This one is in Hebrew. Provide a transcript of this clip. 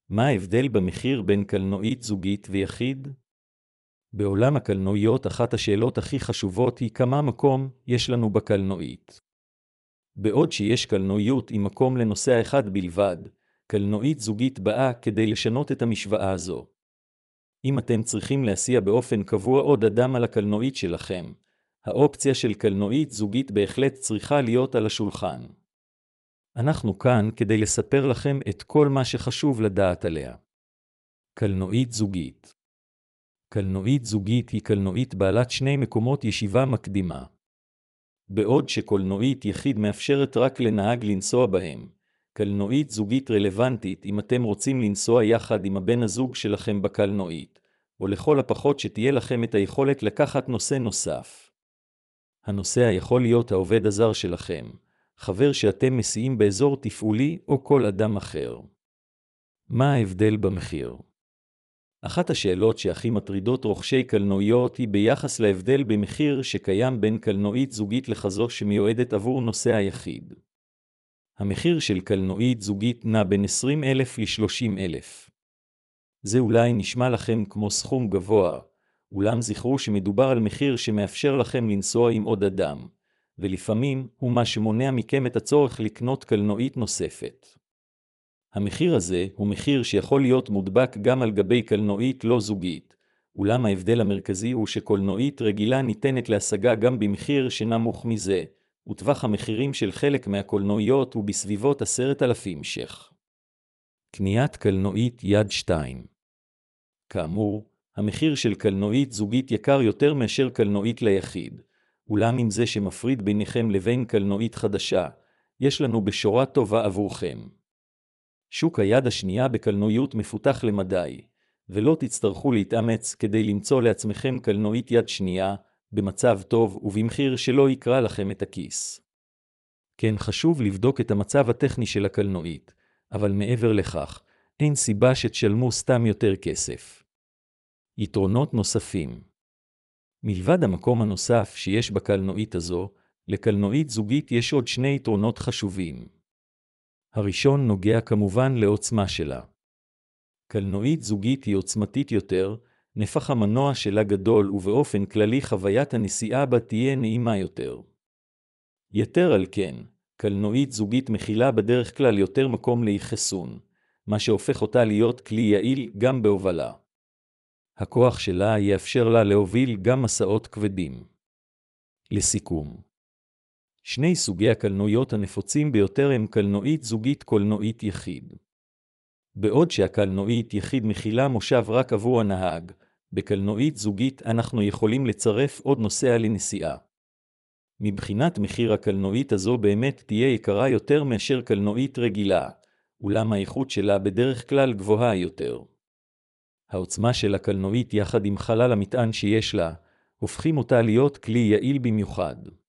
מה ההבדל במחיר בין קלנועית זוגית ויחיד? בעולם הקלנועיות אחת השאלות הכי חשובות היא כמה מקום יש לנו בקלנועית. בעוד שיש קלנועיות עם מקום לנוסע אחד בלבד, קלנועית זוגית באה כדי לשנות את המשוואה הזו. אם אתם צריכים להסיע באופן קבוע עוד אדם על הקלנועית שלכם, האופציה של קלנועית זוגית בהחלט צריכה להיות על השולחן. אנחנו כאן כדי לספר לכם את כל מה שחשוב לדעת עליה. קלנועית זוגית. קלנועית זוגית היא קלנועית בעלת שני מקומות ישיבה מקדימה. בעוד שקלנועית יחיד מאפשרת רק לנהג לנסוע בהם, קלנועית זוגית רלוונטית אם אתם רוצים לנסוע יחד עם הבן הזוג שלכם בקלנועית, או לכל הפחות שתהיה לכם את היכולת לקחת נושא נוסף. הנוסע יכול להיות העובד הזר שלכם, חבר שאתם מסיעים באזור תפעולי או כל אדם אחר. מה ההבדל במחיר? אחת השאלות שהכי מטרידות רוכשי קלנועיות היא ביחס להבדל במחיר שקיים בין קלנועית זוגית לכזו שמיועדת עבור נוסע יחיד. המחיר של קלנועית זוגית נע בין 20,000 ל-30,000. זה אולי נשמע לכם כמו סכום גבוה, אולם זכרו שמדובר על מחיר שמאפשר לכם לנסוע עם עוד אדם, ולפעמים הוא מה שמונע מכם את הצורך לקנות קלנועית נוספת. המחיר הזה הוא מחיר שיכול להיות מודבק גם על גבי קלנועית לא זוגית, אולם ההבדל המרכזי הוא שקלנועית רגילה ניתנת להשגה גם במחיר שנמוך מזה, וטווח המחירים של חלק מהקלנועיות הוא בסביבות 10,000 ש"ח. קניית קלנועית יד 2. כאמור, המחיר של קלנועית זוגית יקר יותר מאשר קלנועית ליחיד, אולם עם זה שמפריד ביניכם לבין קלנועית חדשה, יש לנו בשורה טובה עבורכם. שוק היד השנייה בקלנועיות מפותח למדי, ולא תצטרכו להתאמץ כדי למצוא לעצמכם קלנועית יד שנייה, במצב טוב ובמחיר שלא יקרא לכם את הכיס. כן, חשוב לבדוק את המצב הטכני של הקלנועית, אבל מעבר לכך, אין סיבה שתשלמו סתם יותר כסף. יתרונות נוספים. מלבד המקום הנוסף שיש בקלנועית הזו, לקלנועית זוגית יש עוד שני יתרונות חשובים. הראשון נוגע כמובן לעוצמה שלה. קלנועית זוגית היא עוצמתית יותר, נפח המנוע שלה גדול ובאופן כללי חוויית הנסיעה בה תהיה נעימה יותר. יתר על כן, קלנועית זוגית מכילה בדרך כלל יותר מקום לאחסון, מה שהופך אותה להיות כלי יעיל גם בהובלה. הכוח שלה יאפשר לה להוביל גם מסעות כבדים. לסיכום, שני סוגי הקלנועיות הנפוצים ביותר הם קלנועית זוגית קלנועית יחיד. בעוד שהקלנועית יחיד מכילה מושב רק עבור הנהג, בקלנועית זוגית אנחנו יכולים לצרף עוד נוסע לנסיעה. מבחינת מחיר הקלנועית הזו באמת תהיה יקרה יותר מאשר קלנועית רגילה, אולם האיכות שלה בדרך כלל גבוהה יותר. העוצמה של הקלנועית יחד עם חלל המטען שיש לה, הופכים אותה להיות כלי יעיל במיוחד.